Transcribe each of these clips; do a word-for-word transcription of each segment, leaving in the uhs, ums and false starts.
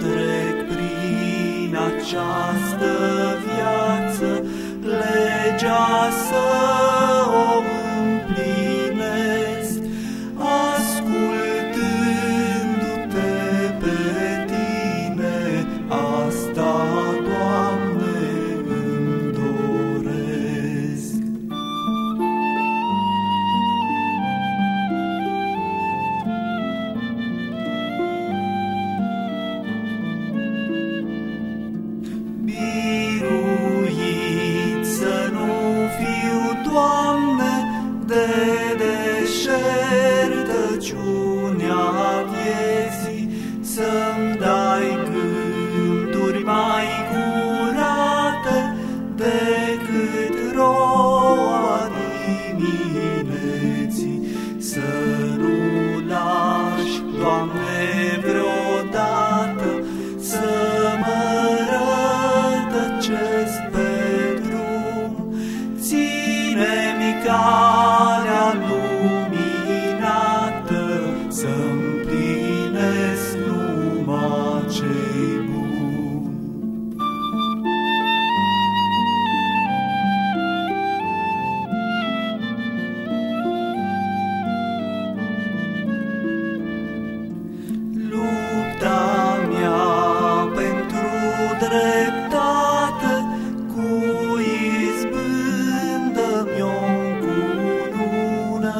trec prin această viață, legea să o împlinesc, ascultându-te pe tine, asta, Doamne, îmi doresc. Biruit să nu fiu, Doamne, de deșertăciunea vieții, să-mi dai gânduri mai curate decât roa dimineții. Să nu lași, Doamne, vreodată să mă rătăcesc pe drum. Ține-mi calea luminată, să-mi împlinesc numai ce-i bun. Lupta mea pentru dreptate, cu izbândă mi-o încunună,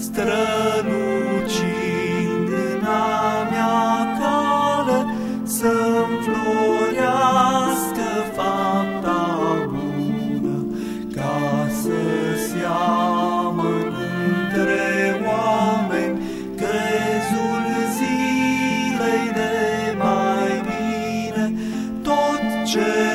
strălucind în a mea cale, să-mi florească fapta bună, ca să seamăn între oameni crezul zilei de mai bine tot ce